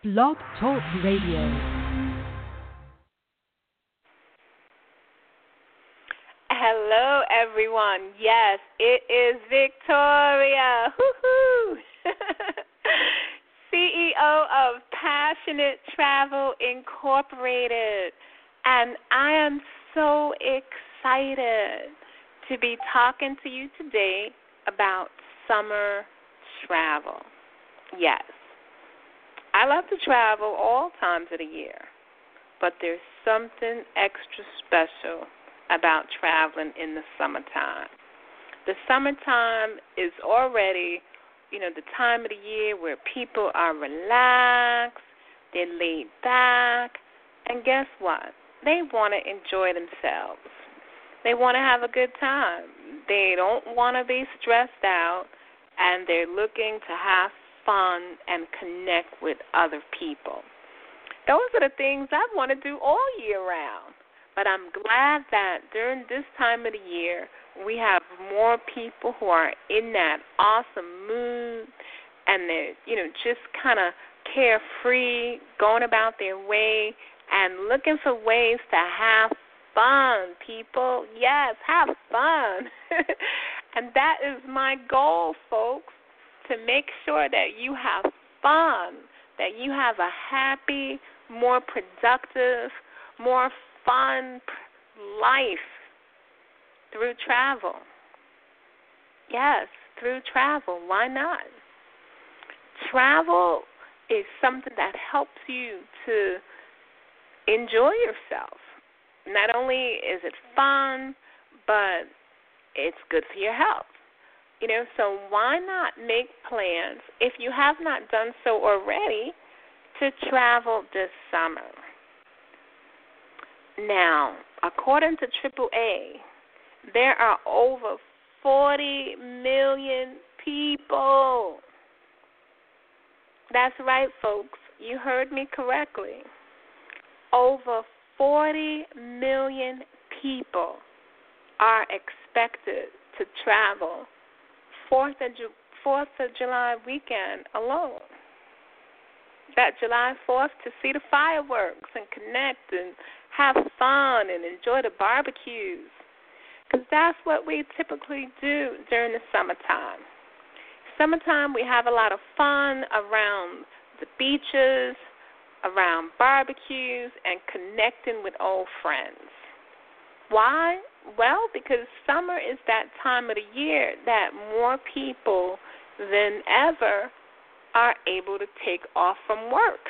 Blog Talk Radio. Hello, everyone. Yes, it is Victoria, woohoo! CEO of Passionate Travel Incorporated, and I am so excited to be talking to you today about summer travel. Yes, I love to travel all times of the year, but there's something extra special about traveling in the summertime. The summertime is already, the time of the year where people are relaxed, they're laid back, and guess what? They want to enjoy themselves. They want to have a good time. They don't want to be stressed out, and they're looking to have fun and connect with other people. Those are the things I want to do all year round. But I'm glad that during this time of the year, we have more people who are in that awesome mood, and they're, just kind of carefree, going about their way, and looking for ways to have fun, people. Yes, have fun. And that is my goal, folks, to make sure that you have fun, that you have a happy, more productive, more fun life through travel. Yes, through travel. Why not? Travel is something that helps you to enjoy yourself. Not only is it fun, but it's good for your health. So why not make plans, if you have not done so already, to travel this summer? Now, according to AAA, there are over 40 million people. That's right, folks. You heard me correctly. Over 40 million people are expected to travel 4th of July weekend alone. That July 4th to see the fireworks and connect and have fun and enjoy the barbecues. Because that's what we typically do during the summertime. Summertime, we have a lot of fun around the beaches, around barbecues, and connecting with old friends. Why? Well, because summer is that time of the year that more people than ever are able to take off from work.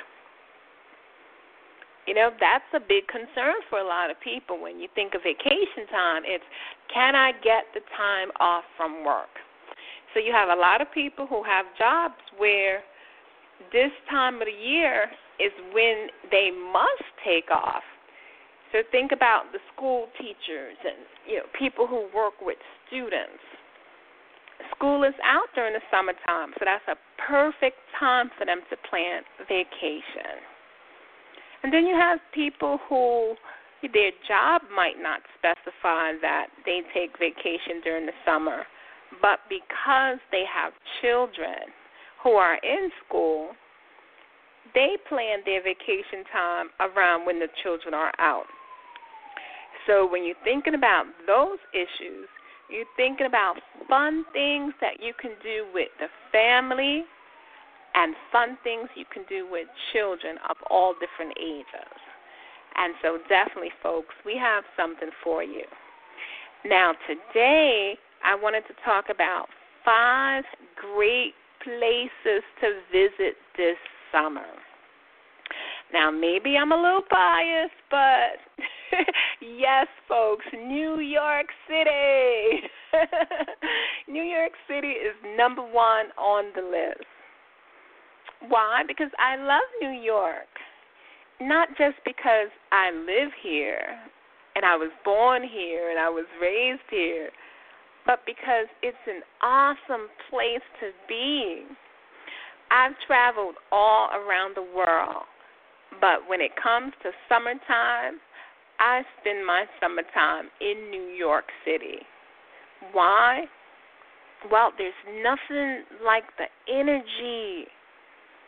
That's a big concern for a lot of people. When you think of vacation time, it's, can I get the time off from work? So you have a lot of people who have jobs where this time of the year is when they must take off. So think about the school teachers and people who work with students. School is out during the summertime, so that's a perfect time for them to plan vacation. And then you have people who their job might not specify that they take vacation during the summer, but because they have children who are in school, they plan their vacation time around when the children are out. So when you're thinking about those issues, you're thinking about fun things that you can do with the family and fun things you can do with children of all different ages. And so definitely, folks, we have something for you. Now, today, I wanted to talk about 5 great places to visit this summer. Now, maybe I'm a little biased, but yes, folks, New York City. New York City is number 1 on the list. Why? Because I love New York. Not just because I live here and I was born here and I was raised here, but because it's an awesome place to be. I've traveled all around the world, but when it comes to summertime, I spend my summertime in New York City. Why? Well, there's nothing like the energy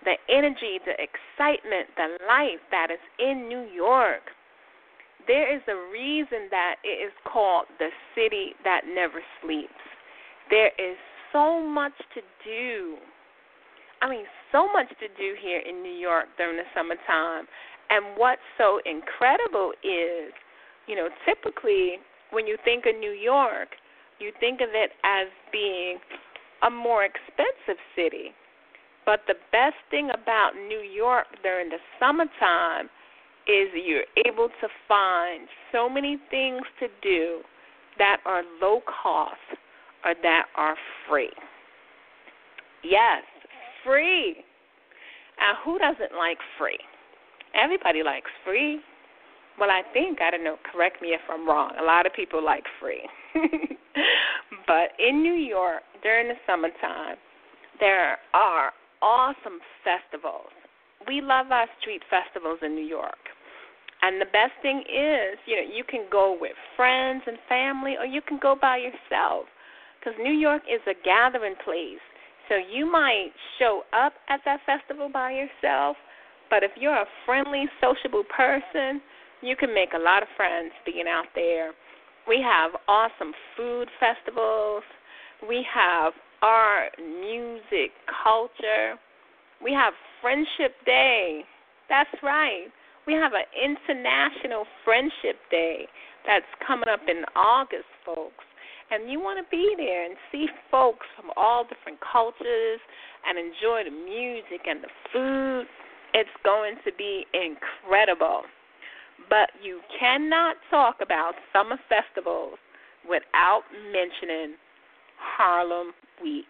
the energy, the excitement, the life that is in New York. There is a reason that it is called the city that never sleeps. There is so much to do. I mean, so much to do here in New York during the summertime. And what's so incredible is, typically when you think of New York, you think of it as being a more expensive city. But the best thing about New York during the summertime is you're able to find so many things to do that are low cost or that are free. Yes, free. Now, who doesn't like free? Everybody likes free. Well, I don't know, correct me if I'm wrong. A lot of people like free. But in New York, during the summertime, there are awesome festivals. We love our street festivals in New York. And the best thing is, you can go with friends and family, or you can go by yourself, because New York is a gathering place. So you might show up at that festival by yourself, but if you're a friendly, sociable person, you can make a lot of friends being out there. We have awesome food festivals. We have art, music, culture. We have Friendship Day. That's right. We have an International Friendship Day that's coming up in August, folks. And you want to be there and see folks from all different cultures and enjoy the music and the food. It's going to be incredible. But you cannot talk about summer festivals without mentioning Harlem Week.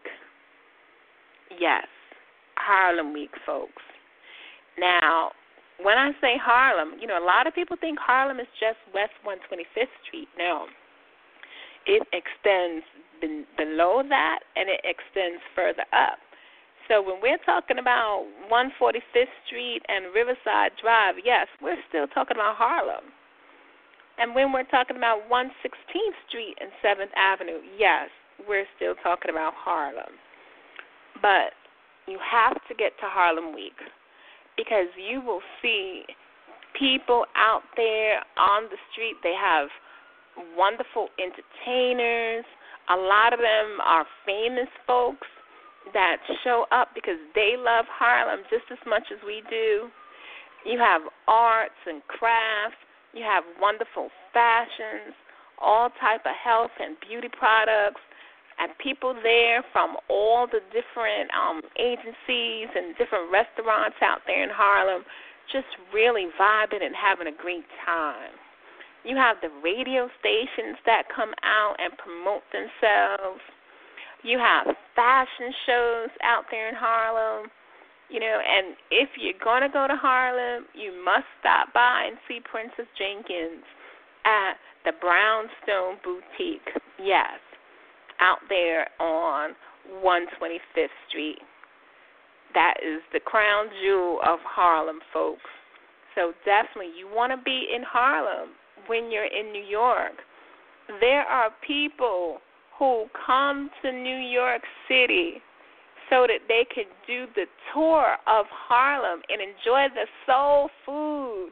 Yes, Harlem Week, folks. Now, when I say Harlem, a lot of people think Harlem is just West 125th Street. No. It extends below that, and it extends further up. So when we're talking about 145th Street and Riverside Drive, yes, we're still talking about Harlem. And when we're talking about 116th Street and 7th Avenue, yes, we're still talking about Harlem. But you have to get to Harlem Week, because you will see people out there on the street. They have wonderful entertainers. A lot of them are famous folks that show up because they love Harlem just as much as we do. You have arts and crafts. You have wonderful fashions, all type of health and beauty products, and people there from all the different agencies and different restaurants out there in Harlem just really vibing and having a great time. You have the radio stations that come out and promote themselves. You have fashion shows out there in Harlem, and if you're going to go to Harlem, you must stop by and see Princess Jenkins at the Brownstone Boutique. Yes, out there on 125th Street. That is the crown jewel of Harlem, folks. So definitely you want to be in Harlem when you're in New York. There are people who come to New York City so that they can do the tour of Harlem and enjoy the soul food.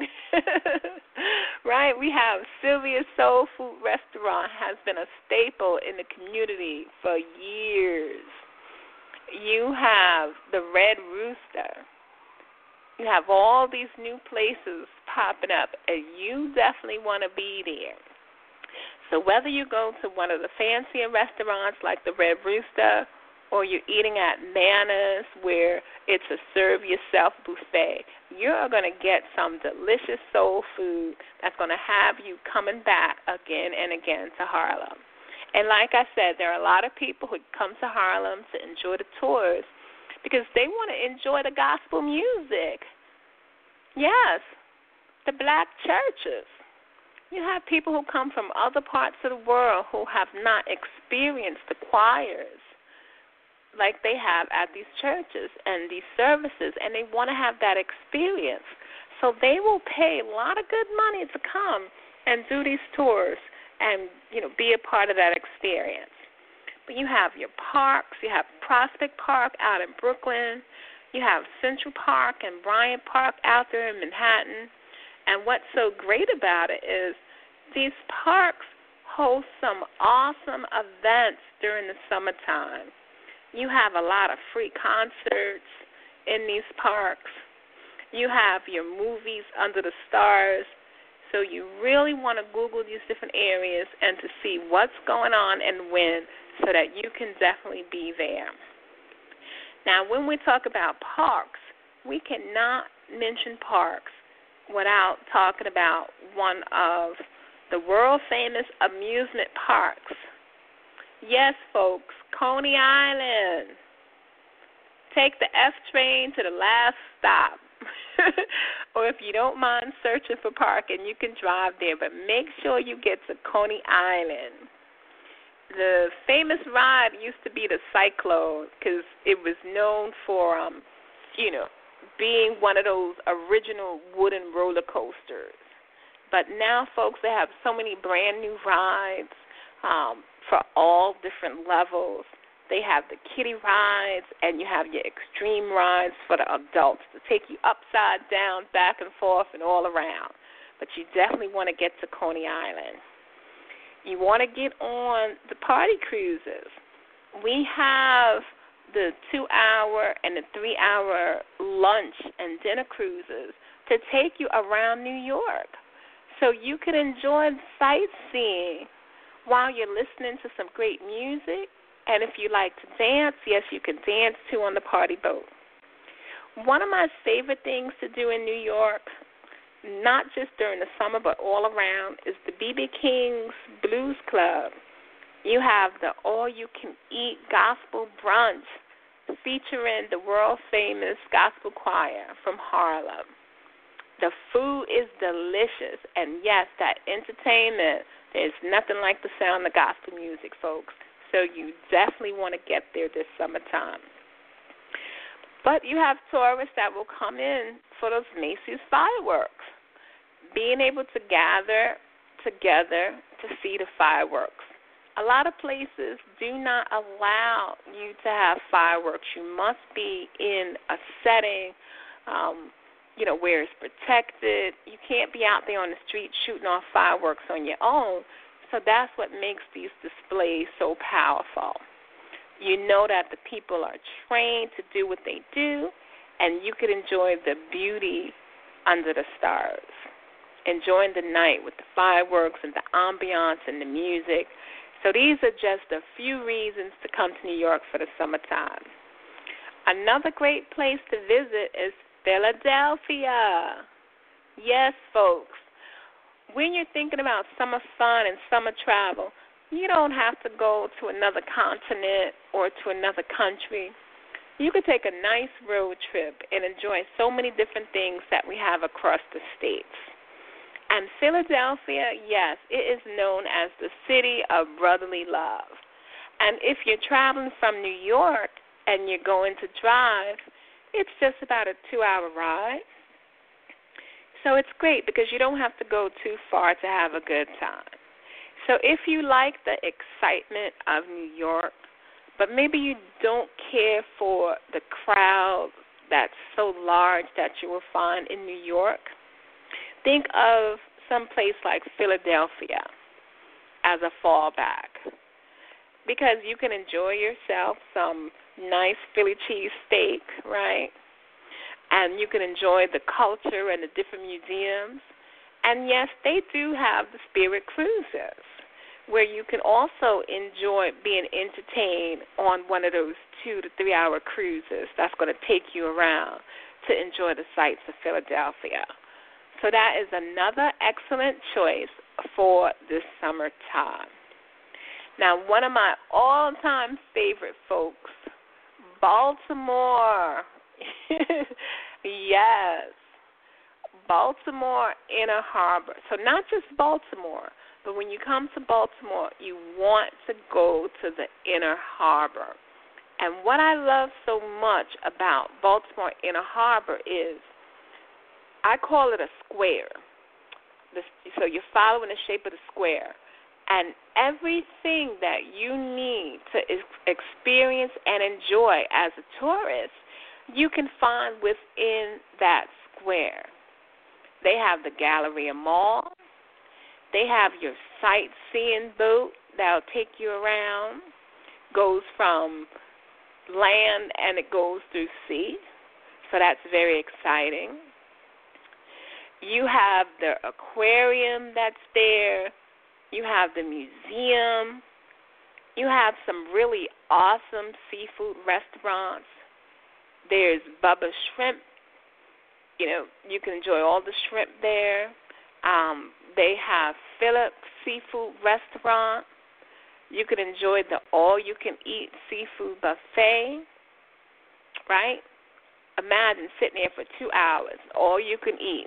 Right? We have Sylvia's Soul Food Restaurant has been a staple in the community for years. You have the Red Rooster. You have all these new places popping up, and you definitely want to be there. So whether you go to one of the fancier restaurants like the Red Rooster, or you're eating at Nana's where it's a serve-yourself buffet, you're going to get some delicious soul food that's going to have you coming back again and again to Harlem. And like I said, there are a lot of people who come to Harlem to enjoy the tours because they want to enjoy the gospel music. Yes, the black churches. You have people who come from other parts of the world who have not experienced the choirs like they have at these churches and these services, and they want to have that experience. So they will pay a lot of good money to come and do these tours and, be a part of that experience. But you have your parks. You have Prospect Park out in Brooklyn. You have Central Park and Bryant Park out there in Manhattan. And what's so great about it is these parks host some awesome events during the summertime. You have a lot of free concerts in these parks. You have your movies under the stars. So you really want to Google these different areas and to see what's going on and when so that you can definitely be there. Now, when we talk about parks, we cannot mention parks without talking about one of the world-famous amusement parks. Yes, folks, Coney Island. Take the F train to the last stop. Or if you don't mind searching for parking, you can drive there, but make sure you get to Coney Island. The famous ride used to be the Cyclone because it was known for, being one of those original wooden roller coasters. But now, folks, they have so many brand new rides for all different levels. They have the kiddie rides, and you have your extreme rides for the adults to take you upside down, back and forth, and all around. But you definitely want to get to Coney Island. You want to get on the party cruises. We have the 2-hour and the 3-hour lunch and dinner cruises to take you around New York. So you can enjoy sightseeing while you're listening to some great music. And if you like to dance, yes, you can dance too on the party boat. One of my favorite things to do in New York, not just during the summer but all around, is the B.B. King's Blues Club. You have the all-you-can-eat gospel brunch featuring the world-famous gospel choir from Harlem. The food is delicious, and yes, that entertainment, there's nothing like the sound of gospel music, folks. So you definitely want to get there this summertime. But you have tourists that will come in for those Macy's fireworks. Being able to gather together to see the fireworks. A lot of places do not allow you to have fireworks. You must be in a setting, where it's protected. You can't be out there on the street shooting off fireworks on your own. So that's what makes these displays so powerful. You know that the people are trained to do what they do, and you can enjoy the beauty under the stars, enjoying the night with the fireworks and the ambiance and the music. So these are just a few reasons to come to New York for the summertime. Another great place to visit is Philadelphia. Yes, folks. When you're thinking about summer fun and summer travel, you don't have to go to another continent or to another country. You could take a nice road trip and enjoy so many different things that we have across the states. And Philadelphia, yes, it is known as the city of brotherly love. And if you're traveling from New York and you're going to drive, it's just about a 2-hour ride. So it's great because you don't have to go too far to have a good time. So if you like the excitement of New York, but maybe you don't care for the crowd that's so large that you will find in New York, think of some place like Philadelphia as a fallback because you can enjoy yourself some nice Philly cheese steak, right? And you can enjoy the culture and the different museums. And, yes, they do have the Spirit Cruises where you can also enjoy being entertained on one of those 2 to 3 hour cruises that's going to take you around to enjoy the sights of Philadelphia. So that is another excellent choice for this summertime. Now, one of my all-time favorite folks, Baltimore. Yes, Baltimore Inner Harbor. So not just Baltimore, but when you come to Baltimore, you want to go to the Inner Harbor. And what I love so much about Baltimore Inner Harbor is I call it a square. So you're following the shape of the square. And everything that you need to experience and enjoy as a tourist, you can find within that square. They have the Galleria Mall. They have your sightseeing boat that'll take you around. Goes from land and it goes through sea. So that's very exciting. You have the aquarium that's there. You have the museum. You have some really awesome seafood restaurants. There's Bubba Shrimp. You can enjoy all the shrimp there. They have Phillips Seafood Restaurant. You can enjoy the all-you-can-eat seafood buffet, right? Imagine sitting there for 2 hours, all you can eat.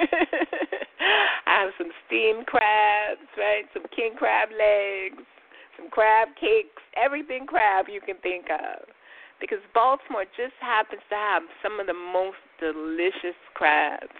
I have some steamed crabs, right? Some king crab legs, some crab cakes, everything crab you can think of. Because Baltimore just happens to have some of the most delicious crabs.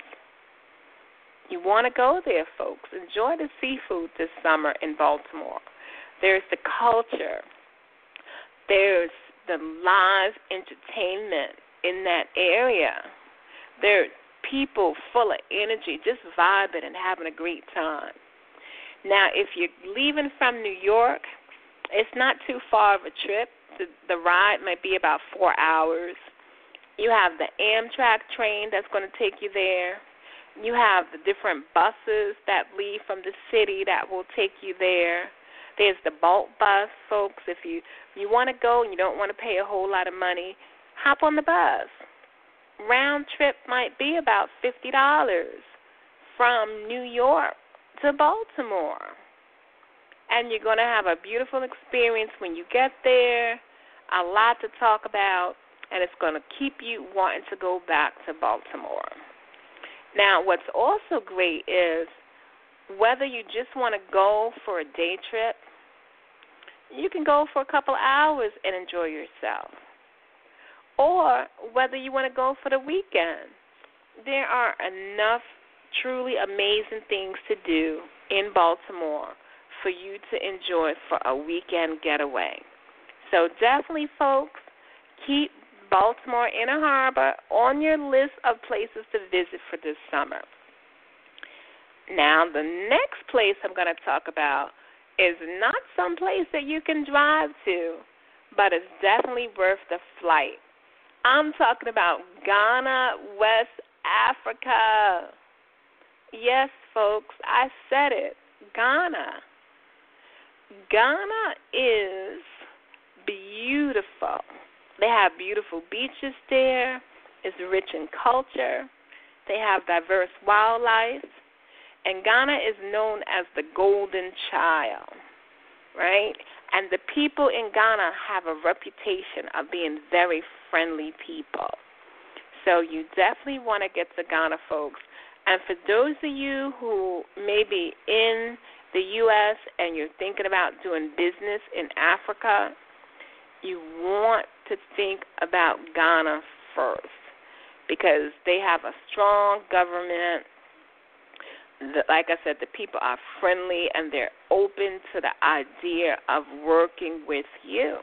You want to go there, folks. Enjoy the seafood this summer in Baltimore. There's the culture. There's the live entertainment in that area. There are people full of energy, just vibing and having a great time. Now, if you're leaving from New York, it's not too far of a trip. The ride might be about 4 hours. You have the Amtrak train that's going to take you there. You have the different buses that leave from the city that will take you there. There's the Bolt bus, folks. If you want to go and you don't want to pay a whole lot of money, hop on the bus. Round trip might be about $50 from New York to Baltimore. And you're going to have a beautiful experience when you get there, a lot to talk about, and it's going to keep you wanting to go back to Baltimore. Now, what's also great is whether you just want to go for a day trip, you can go for a couple hours and enjoy yourself. Or whether you want to go for the weekend. There are enough truly amazing things to do in Baltimore for you to enjoy for a weekend getaway. So definitely, folks, keep Baltimore Inner Harbor on your list of places to visit for this summer. Now, the next place I'm going to talk about is not some place that you can drive to, but it's definitely worth the flight. I'm talking about Ghana, West Africa. Yes, folks, I said it, Ghana. Ghana is beautiful. They have beautiful beaches there. It's rich in culture. They have diverse wildlife. And Ghana is known as the Golden Child, right? And the people in Ghana have a reputation of being very friendly people. So you definitely want to get to Ghana, folks. And for those of you who may be in the U.S. and you're thinking about doing business in Africa, you want to think about Ghana first because they have a strong government. Like I said, the people are friendly and they're open to the idea of working with you.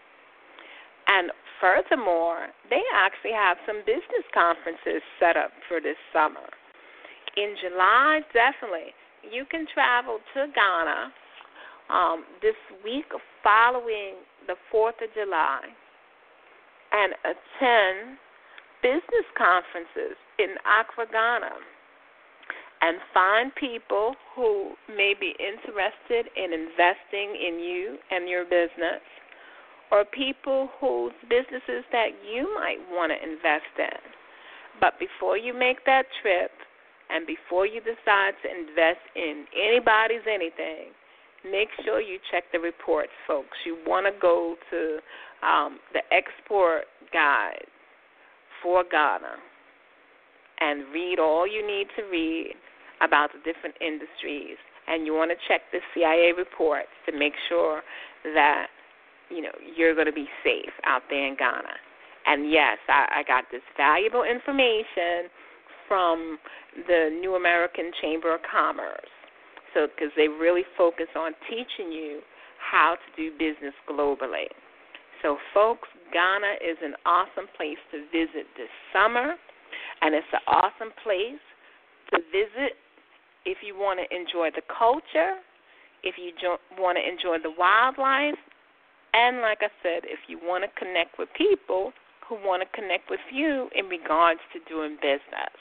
And furthermore, they actually have some business conferences set up for this summer. In July, definitely, you can travel to Ghana this week following the 4th of July and attend business conferences in Accra, Ghana, and find people who may be interested in investing in you and your business, or people whose businesses that you might want to invest in. But before you make that trip and before you decide to invest in anybody's anything, make sure you check the reports, folks. You want to go to the export guide for Ghana and read all you need to read about the different industries. And you want to check the CIA reports to make sure that, you're going to be safe out there in Ghana. And, yes, I got this valuable information from the New American Chamber of Commerce. So, because they really focus on teaching you how to do business globally. So, folks, Ghana is an awesome place to visit this summer, and it's an awesome place to visit if you want to enjoy the culture, if you want to enjoy the wildlife, and like I said, if you want to connect with people who want to connect with you in regards to doing business.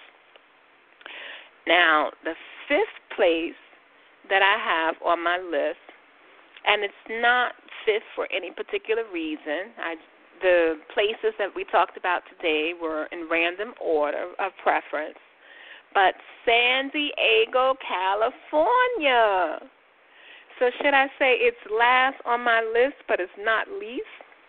Now, the fifth place that I have on my list, and it's not fifth for any particular reason. The places that we talked about today were in random order of preference, but San Diego, California. So should I say it's last on my list, but it's not least?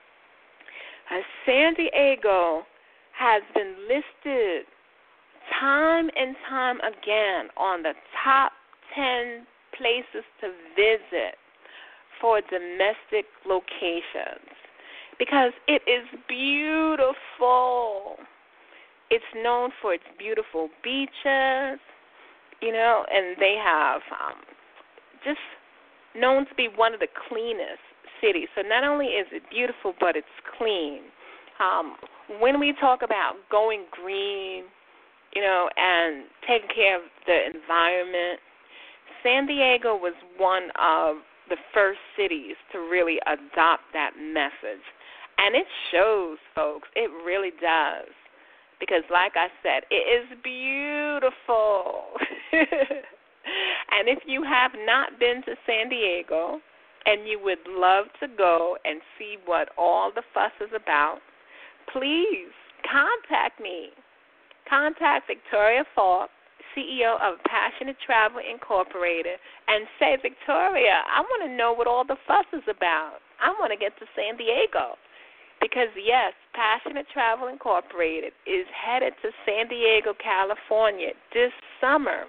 San Diego has been listed time and time again on the top 10 places to visit for domestic locations because it is beautiful. It's known for its beautiful beaches, and they have just known to be one of the cleanest cities. So not only is it beautiful, but it's clean. When we talk about going green, and taking care of the environment, San Diego was one of the first cities to really adopt that message. And it shows, folks. It really does. Because like I said, it is beautiful. And if you have not been to San Diego and you would love to go and see what all the fuss is about, please contact me. Contact Victoria Falk, CEO of Passionate Travel Incorporated, and say, Victoria, I want to know what all the fuss is about. I want to get to San Diego. Because, yes, Passionate Travel Incorporated is headed to San Diego, California this summer.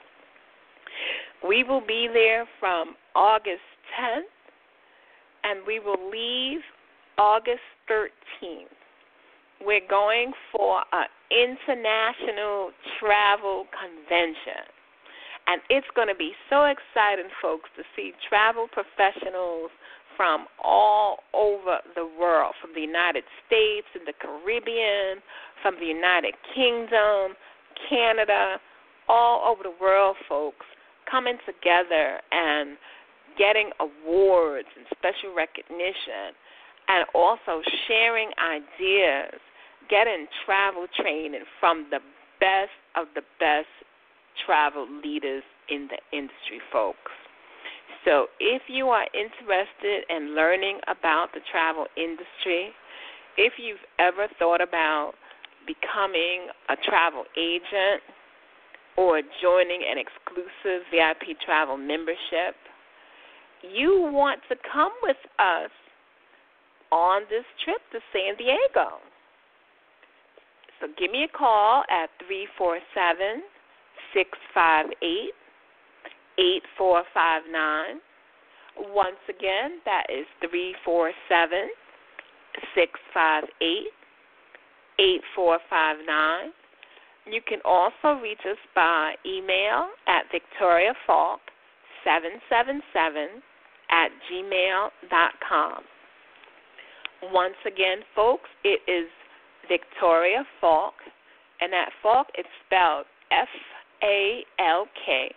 We will be there from August 10th, and we will leave August 13th. We're going for an international travel convention. And it's going to be so exciting, folks, to see travel professionals from all over the world, from the United States and the Caribbean, from the United Kingdom, Canada, all over the world, folks, coming together and getting awards and special recognition, and also sharing ideas, getting travel training from the best of the best travel leaders in the industry, folks. So if you are interested in learning about the travel industry, if you've ever thought about becoming a travel agent or joining an exclusive VIP travel membership, you want to come with us on this trip to San Diego. So give me a call at 347-658-8459. Once again, that is 347-658-8459. You can also reach us by email at victoriafalk777@gmail.com. Once again, folks, it is Victoria Falk, and that Falk is spelled Falk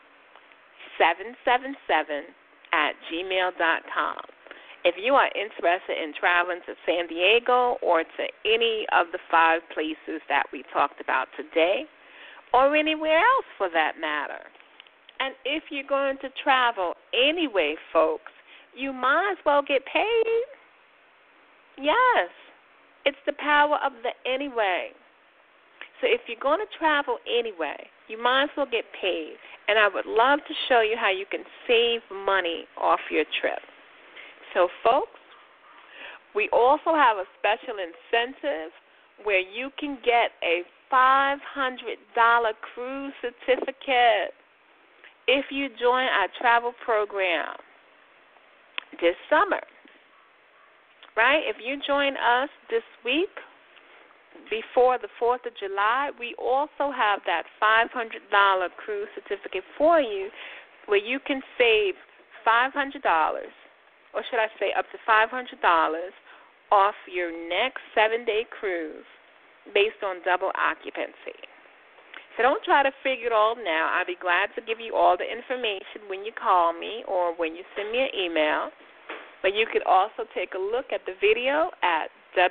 777@gmail.com. If you are interested in traveling to San Diego or to any of the 5 places that we talked about today, or anywhere else for that matter, and if you're going to travel anyway, folks, you might as well get paid. Yes, it's the power of the anyway. So if you're going to travel anyway, you might as well get paid. And I would love to show you how you can save money off your trip. So, folks, we also have a special incentive where you can get a $500 cruise certificate if you join our travel program this summer. Right? If you join us this week before the 4th of July, we also have that $500 cruise certificate for you where you can save $500, or should I say up to $500, off your next 7-day cruise based on double occupancy. So don't try to figure it all now. I'll be glad to give you all the information when you call me or when you send me an email. But you could also take a look at the video at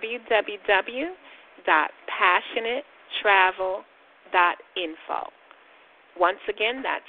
www.passionatetravel.info. Once again, that's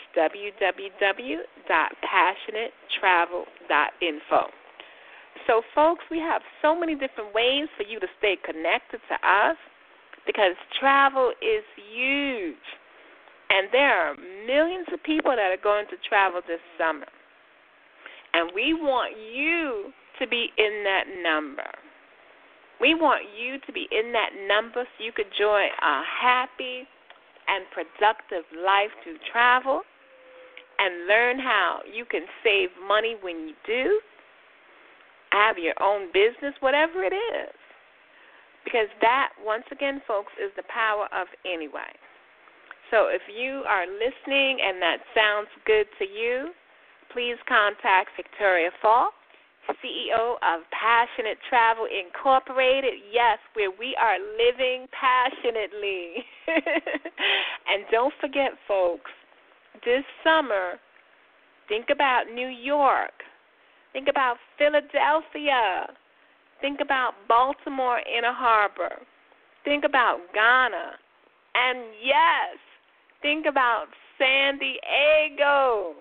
www.passionatetravel.info. So, folks, we have so many different ways for you to stay connected to us because travel is huge. And there are millions of people that are going to travel this summer. And we want you to be in that number. We want you to be in that number so you could enjoy a happy and productive life through travel and learn how you can save money when you do, have your own business, whatever it is. Because that, once again, folks, is the power of anyway. So if you are listening and that sounds good to you, please contact Victoria Falk, CEO of Passionate Travel Incorporated. Yes, where we are living passionately. And don't forget, folks, this summer, think about New York. Think about Philadelphia. Think about Baltimore Inner Harbor. Think about Ghana. And yes, think about San Diego,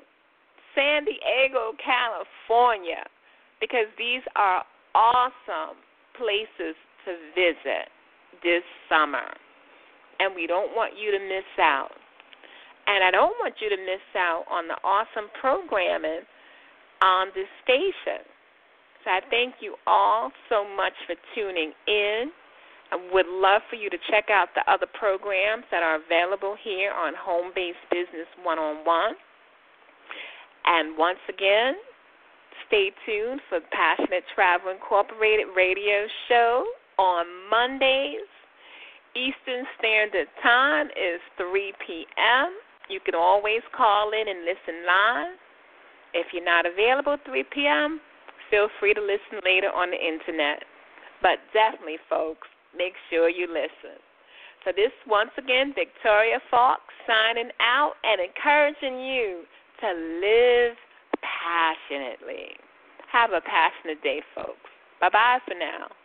California, because these are awesome places to visit this summer. And we don't want you to miss out. And I don't want you to miss out on the awesome programming on this station. So I thank you all so much for tuning in. I would love for you to check out the other programs that are available here on Home-Based Business One-on-One. And once again, stay tuned for Passionate Travel Incorporated radio show on Mondays. Eastern Standard Time is 3 p.m. You can always call in and listen live. If you're not available 3 p.m., feel free to listen later on the Internet. But definitely, folks, make sure you listen. So this, once again, Victoria Falk signing out and encouraging you to live passionately. Have a passionate day, folks. Bye-bye for now.